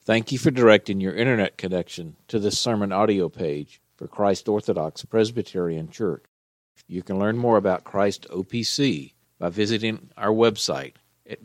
Thank you for directing your internet connection to this sermon audio page for Christ Orthodox Presbyterian Church. You can learn more about Christ OPC by visiting our website at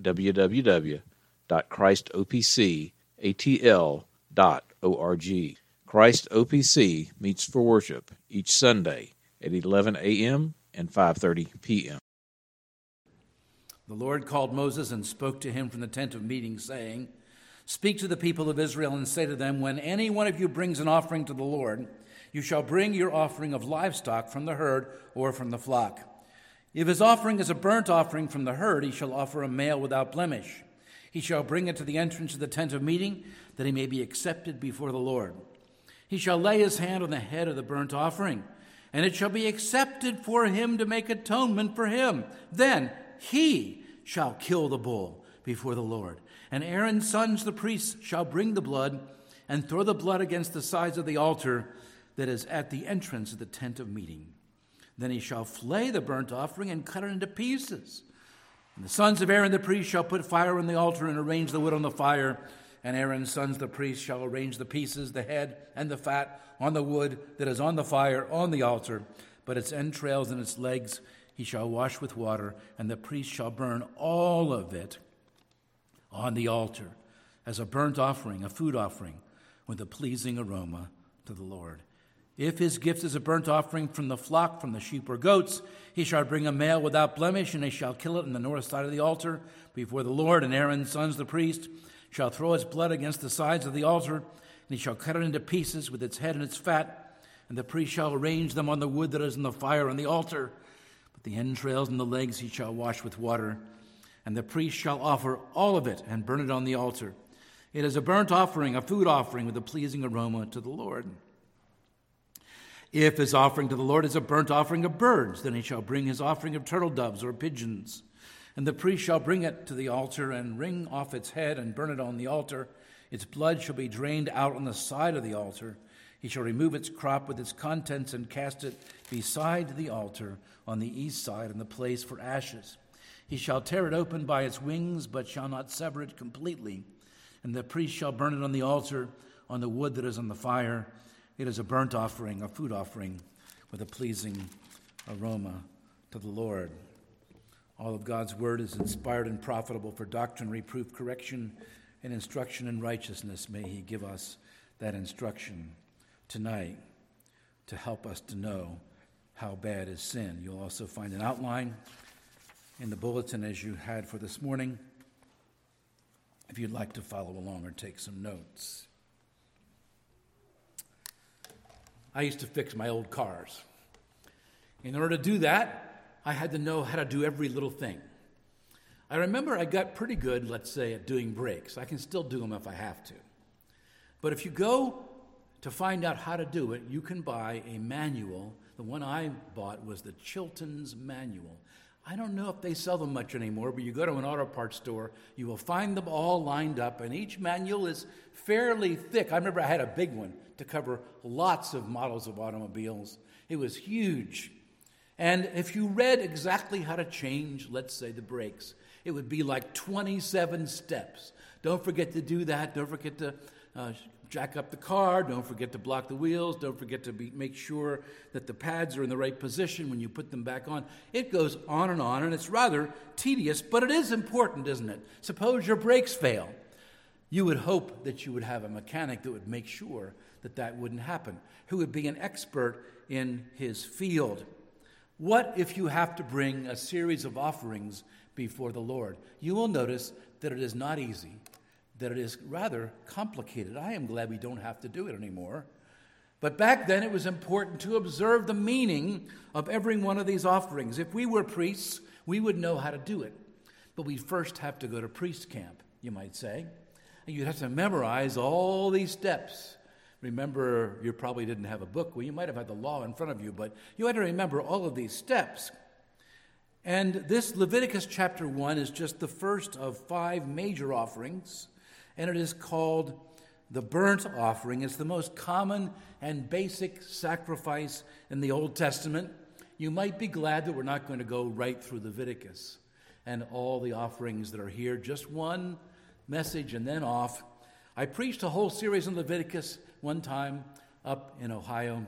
www.christopcatl.org. Christ OPC meets for worship each Sunday at 11 a.m. and 5:30 p.m. The Lord called Moses and spoke to him from the tent of meeting, saying, "Speak to the people of Israel and say to them, when any one of you brings an offering to the Lord, you shall bring your offering of livestock from the herd or from the flock. If his offering is a burnt offering from the herd, he shall offer a male without blemish. He shall bring it to the entrance of the tent of meeting, that he may be accepted before the Lord. He shall lay his hand on the head of the burnt offering, and it shall be accepted for him to make atonement for him. Then he shall kill the bull before the Lord. And Aaron's sons, the priests, shall bring the blood and throw the blood against the sides of the altar that is at the entrance of the tent of meeting. Then he shall flay the burnt offering and cut it into pieces. And the sons of Aaron the priest shall put fire on the altar and arrange the wood on the fire. And Aaron's sons the priests shall arrange the pieces, the head and the fat on the wood that is on the fire on the altar. But its entrails and its legs he shall wash with water, and the priest shall burn all of it on the altar as a burnt offering, a food offering, with a pleasing aroma to the Lord. If his gift is a burnt offering from the flock, from the sheep or goats, he shall bring a male without blemish, and he shall kill it on the north side of the altar before the Lord. And Aaron's sons, the priest, shall throw its blood against the sides of the altar, and he shall cut it into pieces with its head and its fat, and the priest shall arrange them on the wood that is in the fire on the altar. But the entrails and the legs he shall wash with water, and the priest shall offer all of it and burn it on the altar. It is a burnt offering, a food offering with a pleasing aroma to the Lord. If his offering to the Lord is a burnt offering of birds, then he shall bring his offering of turtle doves or pigeons. And the priest shall bring it to the altar and wring off its head and burn it on the altar. Its blood shall be drained out on the side of the altar. He shall remove its crop with its contents and cast it beside the altar on the east side in the place for ashes. He shall tear it open by its wings, but shall not sever it completely. And the priest shall burn it on the altar on the wood that is on the fire. It is a burnt offering, a food offering, with a pleasing aroma to the Lord." All of God's word is inspired and profitable for doctrine, reproof, correction, and instruction in righteousness. May he give us that instruction tonight to help us to know how bad is sin. You'll also find an outline in the bulletin as you had for this morning, if you'd like to follow along or take some notes. I used to fix my old cars. In order to do that, I had to know how to do every little thing. I remember I got pretty good, let's say, at doing brakes. I can still do them if I have to. But if you go to find out how to do it, you can buy a manual. The one I bought was the Chilton's Manual. I don't know if they sell them much anymore, but you go to an auto parts store, you will find them all lined up, and each manual is fairly thick. I remember I had a big one to cover lots of models of automobiles. It was huge. And if you read exactly how to change, let's say, the brakes, it would be like 27 steps. Don't forget to do that. Don't forget to jack up the car. Don't forget to block the wheels. Don't forget to make sure that the pads are in the right position when you put them back on. It goes on, and it's rather tedious, but it is important, isn't it? Suppose your brakes fail. You would hope that you would have a mechanic that would make sure that that wouldn't happen, who would be an expert in his field. What if you have to bring a series of offerings before the Lord? You will notice that it is not easy, that it is rather complicated. I am glad we don't have to do it anymore. But back then it was important to observe the meaning of every one of these offerings. If we were priests, we would know how to do it. But we first have to go to priest camp, you might say. And you'd have to memorize all these steps. Remember, you probably didn't have a book. Well, you might have had the law in front of you, but you had to remember all of these steps. And this Leviticus chapter 1 is just the first of 5 major offerings, and it is called the burnt offering. It's the most common and basic sacrifice in the Old Testament. You might be glad that we're not going to go right through Leviticus and all the offerings that are here, just one message and then off. I preached a whole series on Leviticus one time up in Ohio.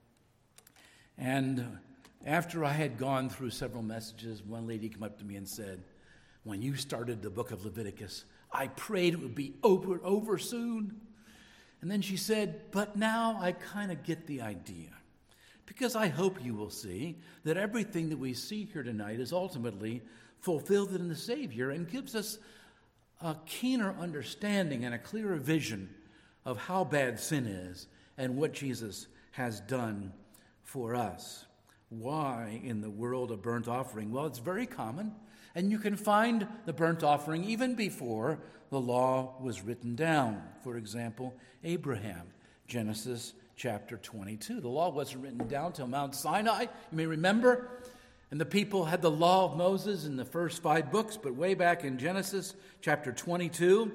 And after I had gone through several messages, one lady came up to me and said, when you started the book of Leviticus, I prayed it would be over soon. And then she said, but now I kind of get the idea. Because I hope you will see that everything that we see here tonight is ultimately fulfilled in the Savior and gives us a keener understanding and a clearer vision of how bad sin is and what Jesus has done for us. Why in the world a burnt offering? Well, it's very common, and you can find the burnt offering even before the law was written down. For example, Abraham, Genesis chapter 22. The law wasn't written down till Mount Sinai, you may remember. And the people had the law of Moses in the first 5 books, but way back in Genesis chapter 22,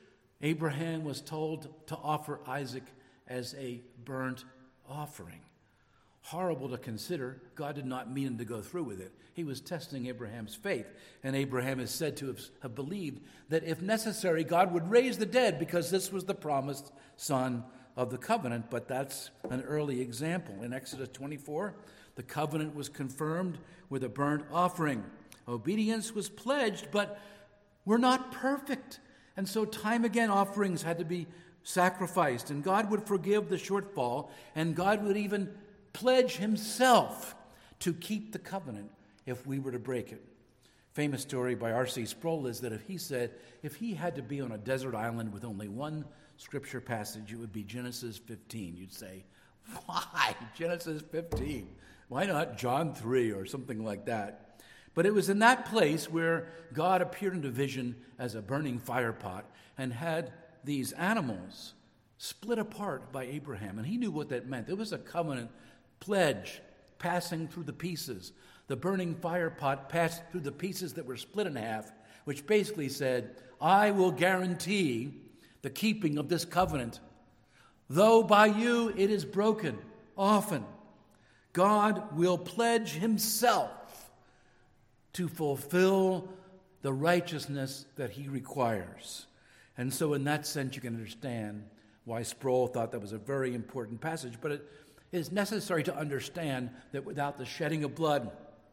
Abraham was told to offer Isaac as a burnt offering. Horrible to consider. God did not mean him to go through with it. He was testing Abraham's faith. And Abraham is said to have believed that if necessary, God would raise the dead because this was the promised son of the covenant. But that's an early example. In Exodus 24, the covenant was confirmed with a burnt offering. Obedience was pledged, but we're not perfect. And so time again offerings had to be sacrificed. And God would forgive the shortfall. And God would even pledge himself to keep the covenant if we were to break it. Famous story by R.C. Sproul is that if he had to be on a desert island with only one scripture passage, it would be Genesis 15. You'd say, why Genesis 15? Why not John 3 or something like that? But it was in that place where God appeared in a vision as a burning fire pot and had these animals split apart by Abraham. And he knew what that meant. It was a covenant pledge passing through the pieces. The burning fire pot passed through the pieces that were split in half, which basically said, I will guarantee the keeping of this covenant. Though by you it is broken often, God will pledge himself to fulfill the righteousness that he requires. And so in that sense, you can understand why Sproul thought that was a very important passage. But it is necessary to understand that without the shedding of blood,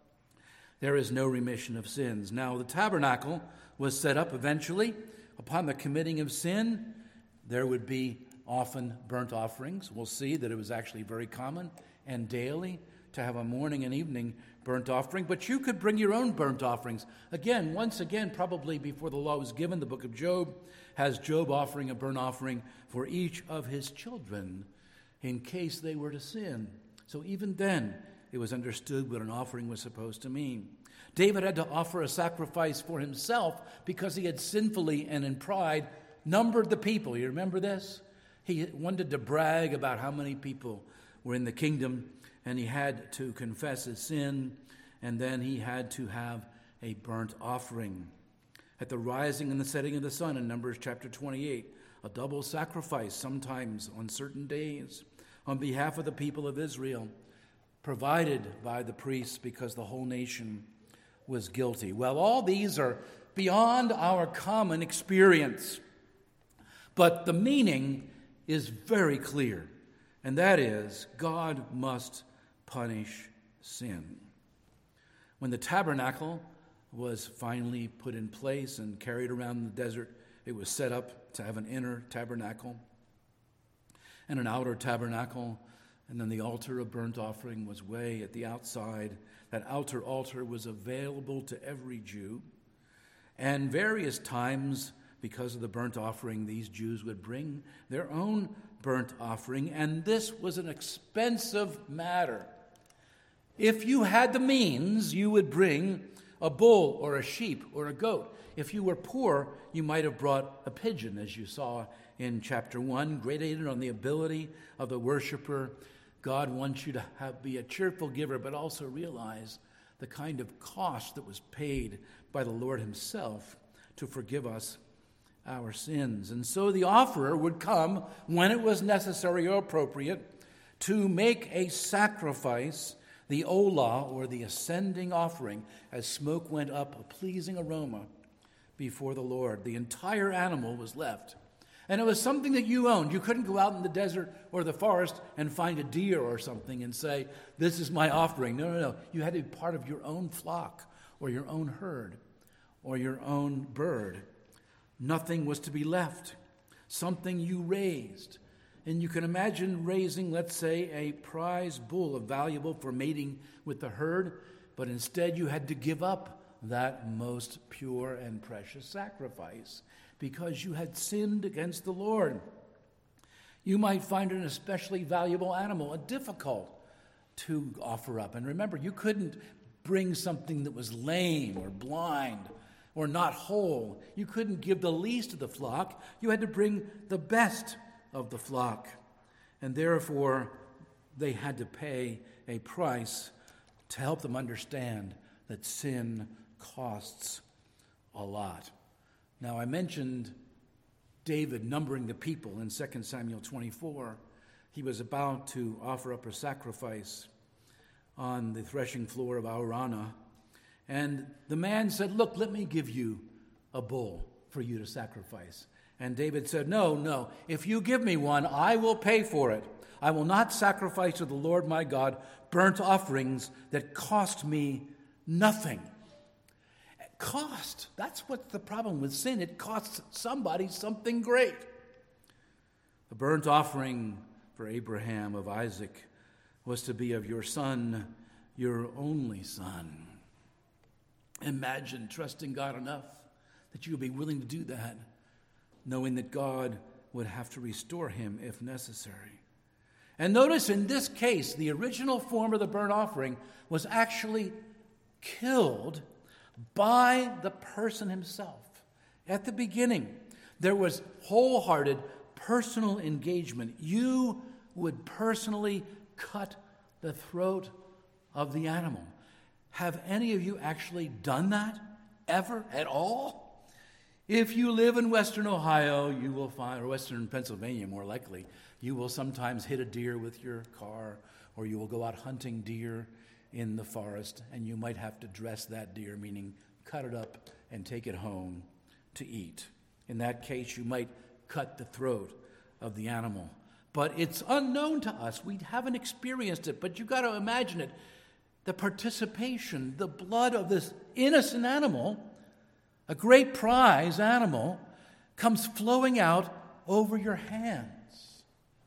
there is no remission of sins. Now, the tabernacle was set up eventually. Upon the committing of sin, there would be often burnt offerings. We'll see that it was actually very common and daily to have a morning and evening burnt offering. But you could bring your own burnt offerings. Again, once again, probably before the law was given, the book of Job has Job offering a burnt offering for each of his children in case they were to sin. So even then, it was understood what an offering was supposed to mean. David had to offer a sacrifice for himself because he had sinfully and in pride numbered the people. You remember this? He wanted to brag about how many people were in the kingdom, and he had to confess his sin, and then he had to have a burnt offering. At the rising and the setting of the sun in Numbers chapter 28, a double sacrifice sometimes on certain days on behalf of the people of Israel, provided by the priests because the whole nation was guilty. Well, all these are beyond our common experience, but the meaning is very clear, and that is God must punish sin. When the tabernacle was finally put in place and carried around the desert, it was set up to have an inner tabernacle and an outer tabernacle, and then the altar of burnt offering was way at the outside. That outer altar was available to every Jew, and various times, because of the burnt offering, these Jews would bring their own burnt offering, and this was an expensive matter. If you had the means, you would bring a bull or a sheep or a goat. If you were poor, you might have brought a pigeon, as you saw in chapter 1, gradated on the ability of the worshiper. God wants you to be a cheerful giver, but also realize the kind of cost that was paid by the Lord himself to forgive us our sins. And so the offerer would come when it was necessary or appropriate to make a sacrifice, the olah, or the ascending offering, as smoke went up, a pleasing aroma before the Lord. The entire animal was left, And it was something that you owned. You couldn't go out in the desert or the forest and find a deer or something and say, this is my offering. No. You had to be part of your own flock or your own herd or your own bird. Nothing was to be left. Something you raised. And you can imagine raising, let's say, a prize bull, valuable for mating with the herd, but instead you had to give up that most pure and precious sacrifice because you had sinned against the Lord. You might find an especially valuable animal, difficult to offer up. And remember, you couldn't bring something that was lame or blind or not whole. You couldn't give the least of the flock. You had to bring the best of the flock. And therefore, they had to pay a price to help them understand that sin costs a lot. Now, I mentioned David numbering the people in 2 Samuel 24. He was about to offer up a sacrifice on the threshing floor of Araunah. And the man said, look, let me give you a bull for you to sacrifice. And David said, no. If you give me one, I will pay for it. I will not sacrifice to the Lord my God burnt offerings that cost me nothing. Cost. That's what's the problem with sin. It costs somebody something great. The burnt offering for Abraham of Isaac was to be of your son, your only son. Imagine trusting God enough that you would be willing to do that, knowing that God would have to restore him if necessary. And notice in this case, the original form of the burnt offering was actually killed by the person himself. At the beginning, there was wholehearted personal engagement. You would personally cut the throat of the animal. Have any of you actually done that ever at all? If you live in Western Ohio, you will find, or Western Pennsylvania more likely, you will sometimes hit a deer with your car, or you will go out hunting deer in the forest, and you might have to dress that deer, meaning cut it up and take it home to eat. In that case, you might cut the throat of the animal. But it's unknown to us. We haven't experienced it, but you've got to imagine it. The participation, the blood of this innocent animal, a great prize animal, comes flowing out over your hands.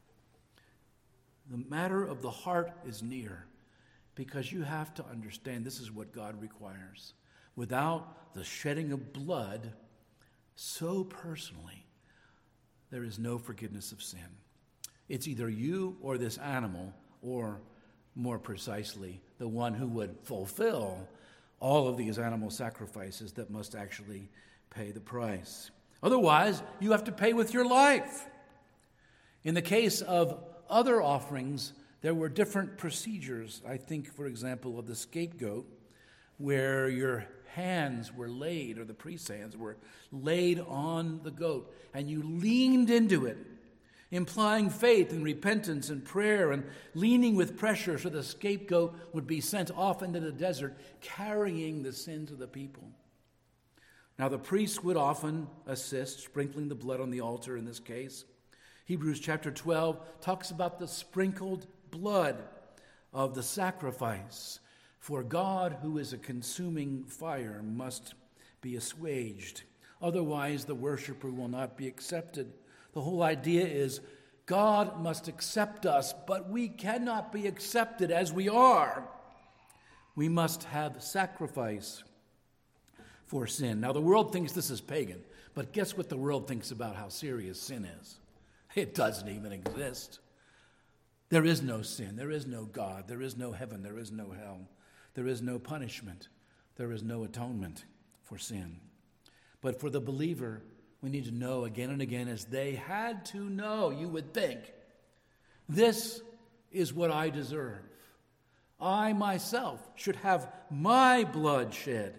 The matter of the heart is near, because you have to understand this is what God requires. Without the shedding of blood, so personally, there is no forgiveness of sin. It's either you or this animal, or more precisely, the one who would fulfill all of these animal sacrifices that must actually pay the price. Otherwise, you have to pay with your life. In the case of other offerings, there were different procedures. I think, for example, of the scapegoat, where your hands were laid, or the priest's hands were laid on the goat, and you leaned into it, implying faith and repentance and prayer, and leaning with pressure so the scapegoat would be sent off into the desert, carrying the sins of the people. Now, the priest would often assist, sprinkling the blood on the altar in this case. Hebrews chapter 12 talks about the sprinkled blood of the sacrifice. For God, who is a consuming fire, must be assuaged. Otherwise, the worshiper will not be accepted. The whole idea is God must accept us, but we cannot be accepted as we are. We must have sacrifice for sin. Now, the world thinks this is pagan, but guess what the world thinks about how serious sin is? It doesn't even exist. There is no sin. There is no God. There is no heaven. There is no hell. There is no punishment. There is no atonement for sin. But for the believer, we need to know again and again, as they had to know, you would think, this is what I deserve. I myself should have my blood shed.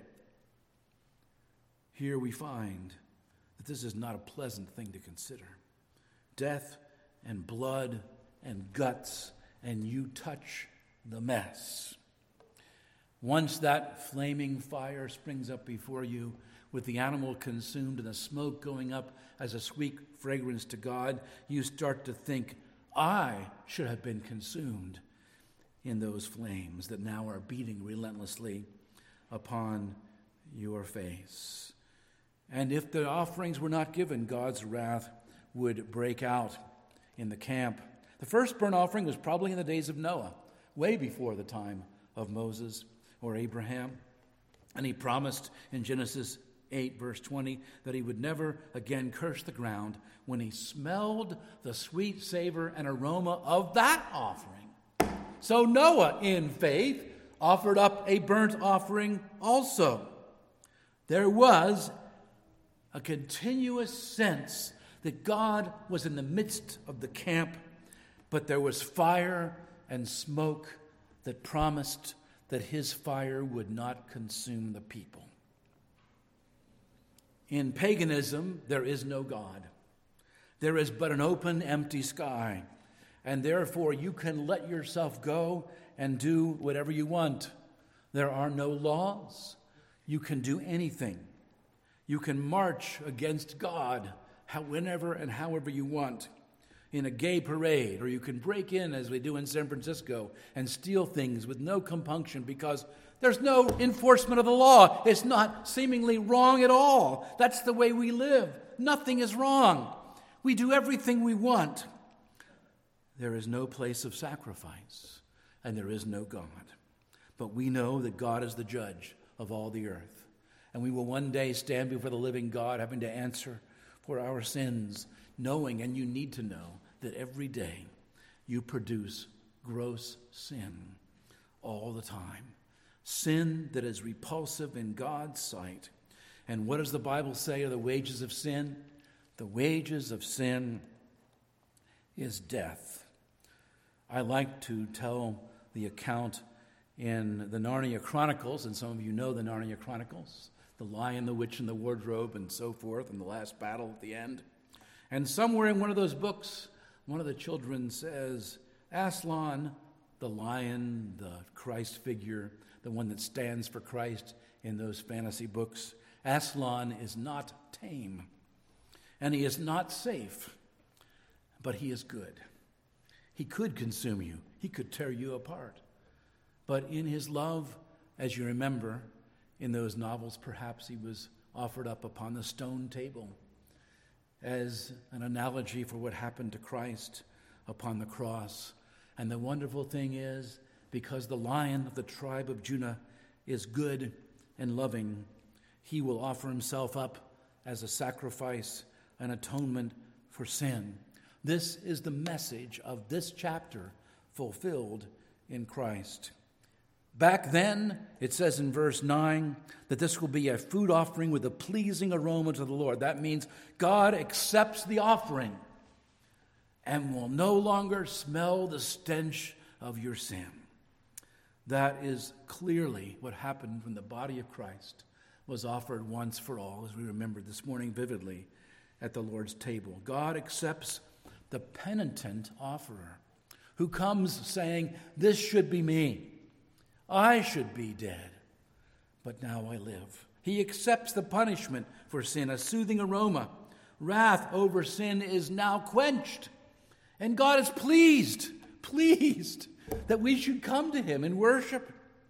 Here we find that this is not a pleasant thing to consider. Death and blood and guts, and you touch the mess. Once that flaming fire springs up before you, with the animal consumed and the smoke going up as a sweet fragrance to God, you start to think, I should have been consumed in those flames that now are beating relentlessly upon your face. And if the offerings were not given, God's wrath would break out in the camp. The first burnt offering was probably in the days of Noah, way before the time of Moses or Abraham. And he promised in Genesis 8, verse 20, that he would never again curse the ground when he smelled the sweet savor and aroma of that offering. So Noah, in faith, offered up a burnt offering also. There was a continuous sense that God was in the midst of the camp, but there was fire and smoke that promised that his fire would not consume the people. In paganism, there is no God. There is but an open, empty sky, and therefore you can let yourself go and do whatever you want. There are no laws. You can do anything. You can march against God whenever and however you want in a gay parade, or you can break in, as we do in San Francisco, and steal things with no compunction because there's no enforcement of the law. It's not seemingly wrong at all. That's the way we live. Nothing is wrong. We do everything we want. There is no place of sacrifice, and there is no God. But we know that God is the judge of all the earth, and we will one day stand before the living God, having to answer for our sins, knowing, and you need to know, that every day you produce gross sin all the time. Sin that is repulsive in God's sight. And what does the Bible say are the wages of sin? The wages of sin is death. I like to tell the account in the Narnia Chronicles, and some of you know the Narnia Chronicles, the Lion, the Witch, and the Wardrobe, and so forth, and the last battle at the end. And somewhere in one of those books, one of the children says, Aslan, the lion, the Christ figure, the one that stands for Christ in those fantasy books, Aslan is not tame, and he is not safe, but he is good. He could consume you. He could tear you apart. But in his love, as you remember, in those novels, perhaps he was offered up upon the stone table as an analogy for what happened to Christ upon the cross. And the wonderful thing is, because the Lion of the tribe of Judah is good and loving, he will offer himself up as a sacrifice, an atonement for sin. This is the message of this chapter fulfilled in Christ. Back then, it says in verse 9 that this will be a food offering with a pleasing aroma to the Lord. That means God accepts the offering and will no longer smell the stench of your sin. That is clearly what happened when the body of Christ was offered once for all, as we remembered this morning vividly at the Lord's table. God accepts the penitent offerer who comes saying, "This should be me. I should be dead, but now I live." He accepts the punishment for sin, a soothing aroma. Wrath over sin is now quenched. And God is pleased that we should come to him in worship.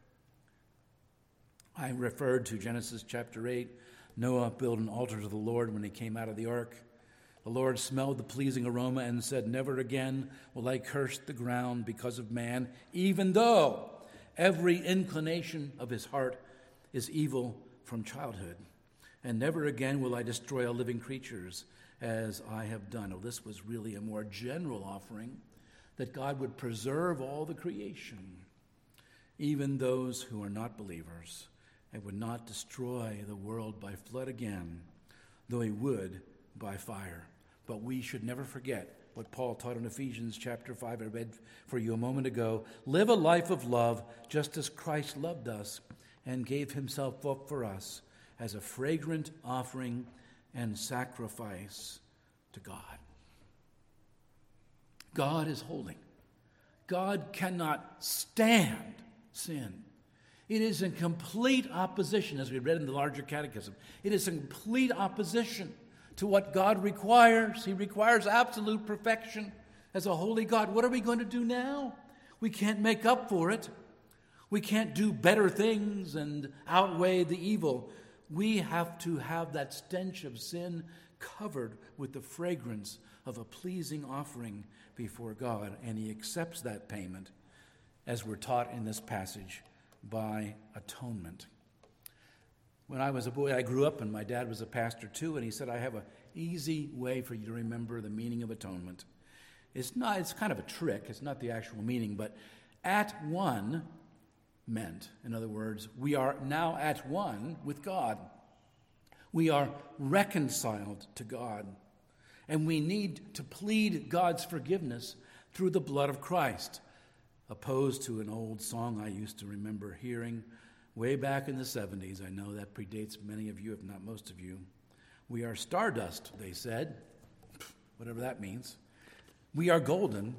I referred to Genesis chapter 8. Noah built an altar to the Lord when he came out of the ark. The Lord smelled the pleasing aroma and said, "Never again will I curse the ground because of man, even though every inclination of his heart is evil from childhood. And never again will I destroy all living creatures as I have done." Oh, this was really a more general offering, that God would preserve all the creation, even those who are not believers, and would not destroy the world by flood again, though he would by fire. But we should never forget what Paul taught in Ephesians chapter 5, I read for you a moment ago. Live a life of love, just as Christ loved us and gave himself up for us as a fragrant offering and sacrifice to God. God is holy. God cannot stand sin. It is in complete opposition, as we read in the larger catechism. It is in complete opposition to what God requires. He requires absolute perfection as a holy God. What are we going to do now? We can't make up for it. We can't do better things and outweigh the evil. We have to have that stench of sin covered with the fragrance of a pleasing offering before God. And he accepts that payment, as we're taught in this passage, by atonement. When I was a boy, I grew up, and my dad was a pastor too, and he said, I have an easy way for you to remember the meaning of atonement. It's kind of a trick. It's not the actual meaning, but at one meant, in other words, we are now at one with God. We are reconciled to God, and we need to plead God's forgiveness through the blood of Christ, opposed to an old song I used to remember hearing way back in the 70s. I know that predates many of you, if not most of you. We are stardust, they said, whatever that means. We are golden,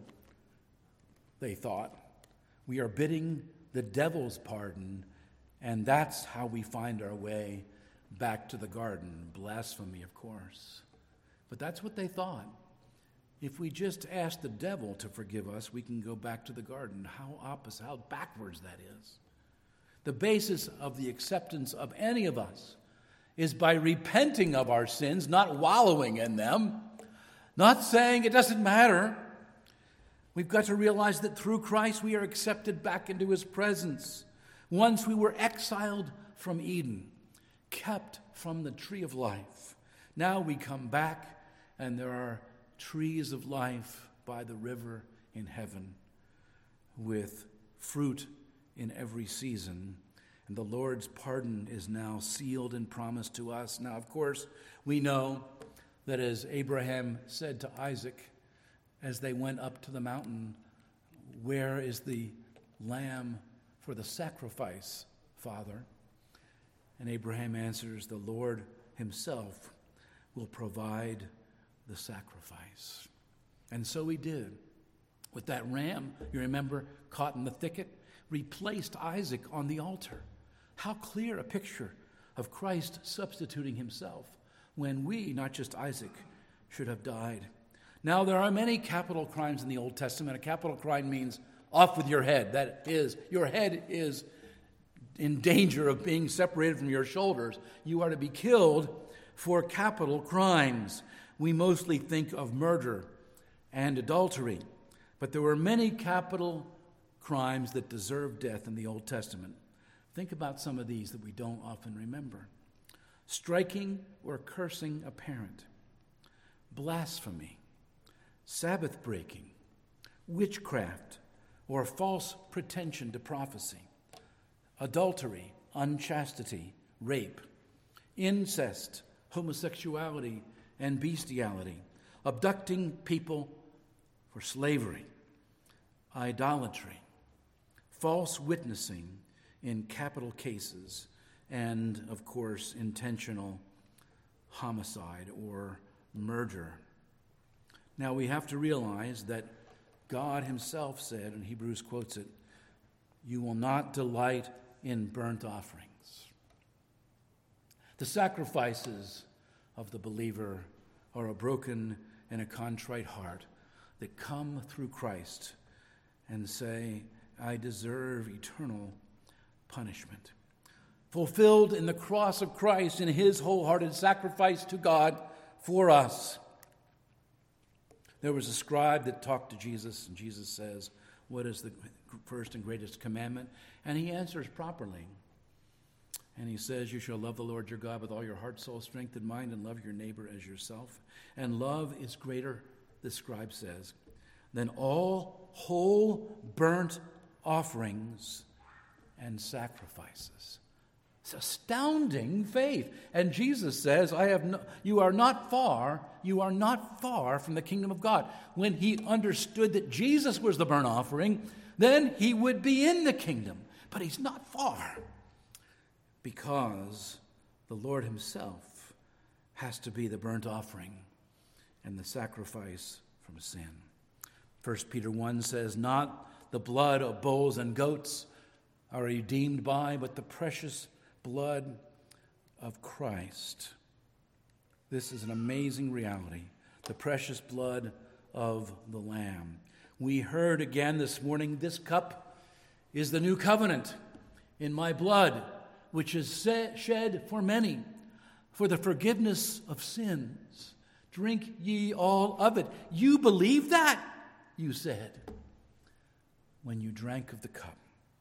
they thought. We are bidding the devil's pardon, and that's how we find our way back to the garden. Blasphemy, of course. But that's what they thought. If we just ask the devil to forgive us, we can go back to the garden. How backwards that is. The basis of the acceptance of any of us is by repenting of our sins, not wallowing in them, not saying it doesn't matter. We've got to realize that through Christ we are accepted back into his presence. Once we were exiled from Eden, kept from the tree of life. Now we come back, and there are trees of life by the river in heaven with fruit in every season. And the Lord's pardon is now sealed and promised to us. Now, of course, we know that as Abraham said to Isaac as they went up to the mountain, where is the lamb for the sacrifice, Father? And Abraham answers, the Lord himself will provide the sacrifice. And so he did. With that ram, you remember, caught in the thicket, replaced Isaac on the altar. How clear a picture of Christ substituting himself when we, not just Isaac, should have died. Now, there are many capital crimes in the Old Testament. A capital crime means off with your head. That is, your head is in danger of being separated from your shoulders. You are to be killed for capital crimes. We mostly think of murder and adultery, but there were many capital crimes that deserve death in the Old Testament. Think about some of these that we don't often remember. Striking or cursing a parent, blasphemy, Sabbath breaking, witchcraft or false pretension to prophecy, adultery, unchastity, rape, incest, homosexuality, and bestiality, abducting people for slavery, idolatry, false witnessing in capital cases, and, of course, intentional homicide or murder. Now, we have to realize that God himself said, and Hebrews quotes it, you will not delight in burnt offerings. The sacrifices of the believer are a broken and a contrite heart that come through Christ and say, I deserve eternal punishment. Fulfilled in the cross of Christ in his wholehearted sacrifice to God for us. There was a scribe that talked to Jesus, and Jesus says, what is the first and greatest commandment? And he answers properly. And he says, you shall love the Lord your God with all your heart, soul, strength, and mind, and love your neighbor as yourself. And love is greater, the scribe says, than all whole burnt offerings and sacrifices. It's astounding faith. And Jesus says, you are not far from the kingdom of God. When he understood that Jesus was the burnt offering, then he would be in the kingdom. But he's not far, because the Lord himself has to be the burnt offering and the sacrifice from sin. 1 Peter 1 says, not the blood of bulls and goats, are redeemed by, but the precious blood of Christ. This is an amazing reality, the precious blood of the Lamb. We heard again this morning, this cup is the new covenant in my blood, which is shed for many, for the forgiveness of sins. Drink ye all of it. You believe that, you said, when you drank of the cup.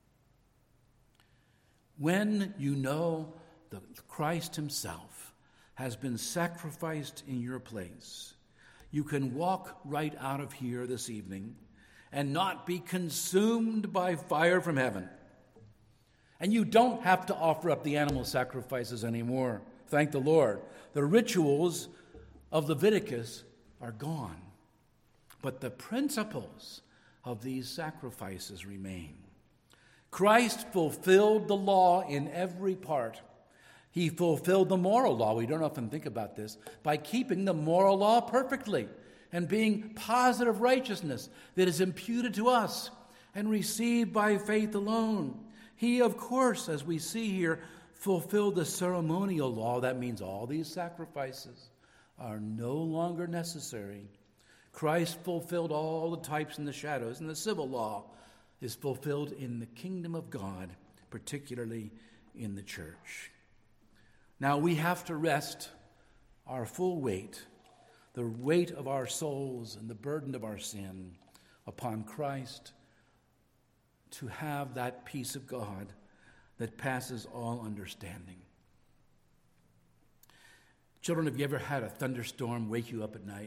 When you know that Christ himself has been sacrificed in your place, you can walk right out of here this evening and not be consumed by fire from heaven. And you don't have to offer up the animal sacrifices anymore. Thank the Lord. The rituals of Leviticus are gone, but the principles of these sacrifices remain. Christ fulfilled the law in every part. He fulfilled the moral law. We don't often think about this, by keeping the moral law perfectly and being positive righteousness that is imputed to us and received by faith alone. He, of course, as we see here, fulfilled the ceremonial law. That means all these sacrifices are no longer necessary. Christ fulfilled all the types and the shadows, and the civil law is fulfilled in the kingdom of God, particularly in the church. Now we have to rest our full weight, the weight of our souls and the burden of our sin, upon Christ, to have that peace of God that passes all understanding. Children, have you ever had a thunderstorm wake you up at night?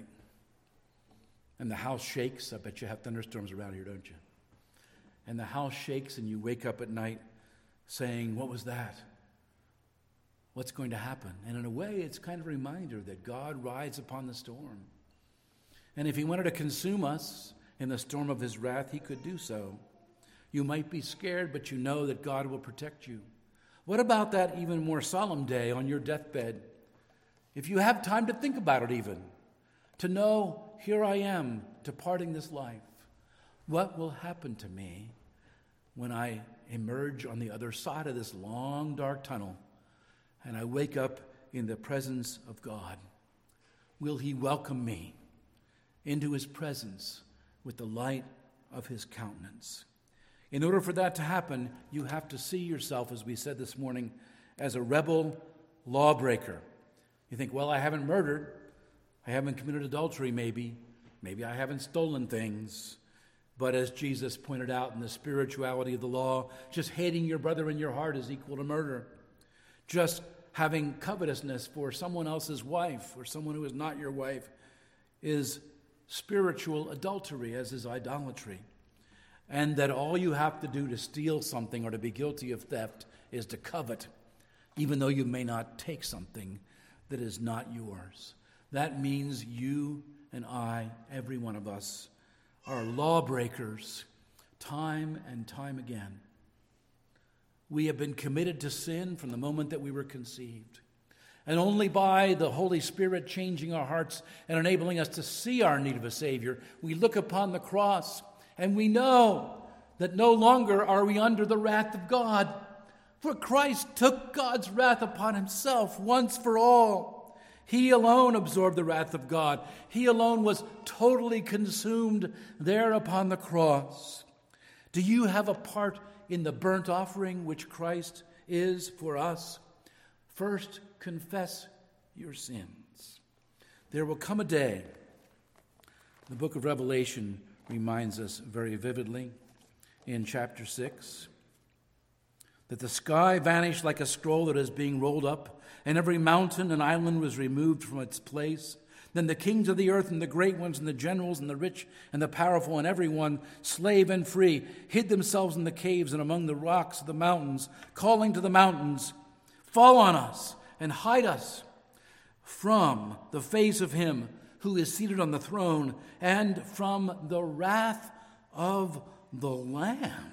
And the house shakes? I bet you have thunderstorms around here, don't you? And the house shakes and you wake up at night saying, what was that? What's going to happen? And in a way, it's kind of a reminder that God rides upon the storm. And if he wanted to consume us in the storm of his wrath, he could do so. You might be scared, but you know that God will protect you. What about that even more solemn day on your deathbed? If you have time to think about it even, to know, here I am, departing this life. What will happen to me when I emerge on the other side of this long, dark tunnel and I wake up in the presence of God? Will he welcome me into his presence with the light of his countenance? In order for that to happen, you have to see yourself, as we said this morning, as a rebel lawbreaker. You think, well, I haven't murdered. I haven't committed adultery, maybe. Maybe I haven't stolen things. But as Jesus pointed out in the spirituality of the law, just hating your brother in your heart is equal to murder. Just having covetousness for someone else's wife or someone who is not your wife is spiritual adultery, as is idolatry. And that all you have to do to steal something or to be guilty of theft is to covet, even though you may not take something that is not yours. That means you and I, every one of us, are lawbreakers time and time again. We have been committed to sin from the moment that we were conceived. And only by the Holy Spirit changing our hearts and enabling us to see our need of a Savior, we look upon the cross and we know that no longer are we under the wrath of God. For Christ took God's wrath upon himself once for all. He alone absorbed the wrath of God. He alone was totally consumed there upon the cross. Do you have a part in the burnt offering which Christ is for us? First, confess your sins. There will come a day, the book of Revelation reminds us very vividly in chapter 6, that the sky vanished like a scroll that is being rolled up, and every mountain and island was removed from its place. Then the kings of the earth and the great ones and the generals and the rich and the powerful and everyone, slave and free, hid themselves in the caves and among the rocks of the mountains, calling to the mountains, fall on us and hide us from the face of him who is seated on the throne and from the wrath of the Lamb.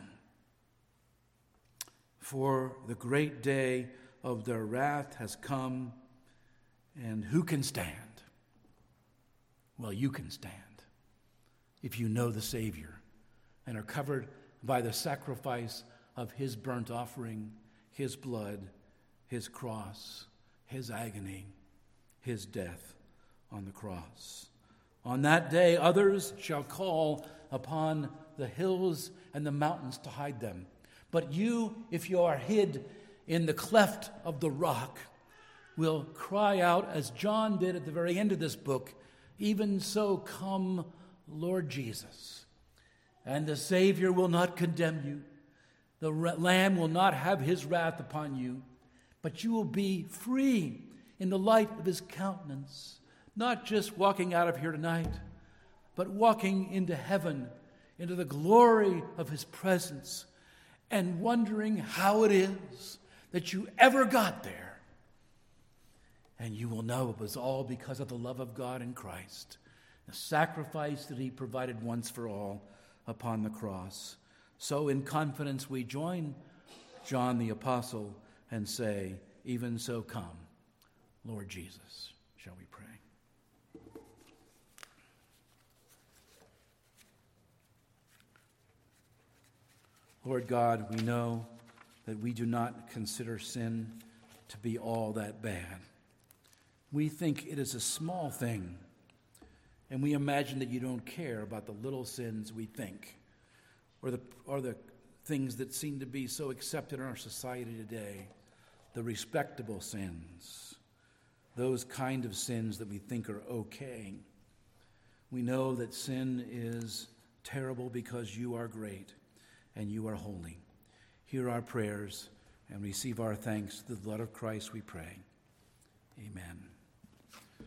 For the great day of their wrath has come, and who can stand? Well, you can stand if you know the Savior and are covered by the sacrifice of his burnt offering, his blood, his cross, his agony, his death on the cross. On that day, others shall call upon the hills and the mountains to hide them. But you, if you are hid in the cleft of the rock, will cry out, as John did at the very end of this book, "Even so come, Lord Jesus." And the Savior will not condemn you. The Lamb will not have his wrath upon you, but you will be free in the light of his countenance, not just walking out of here tonight, but walking into heaven, into the glory of his presence, and wondering how it is that you ever got there. And you will know it was all because of the love of God in Christ, the sacrifice that he provided once for all upon the cross. So in confidence we join John the Apostle and say, "Even so come, Lord Jesus." Shall we pray? Lord God, we know that we do not consider sin to be all that bad. We think it is a small thing, and we imagine that you don't care about the little sins we think, or the things that seem to be so accepted in our society today, the respectable sins, those kind of sins that we think are okay. We know that sin is terrible because you are great and you are holy. Hear our prayers and receive our thanks. To the blood of Christ we pray. Amen.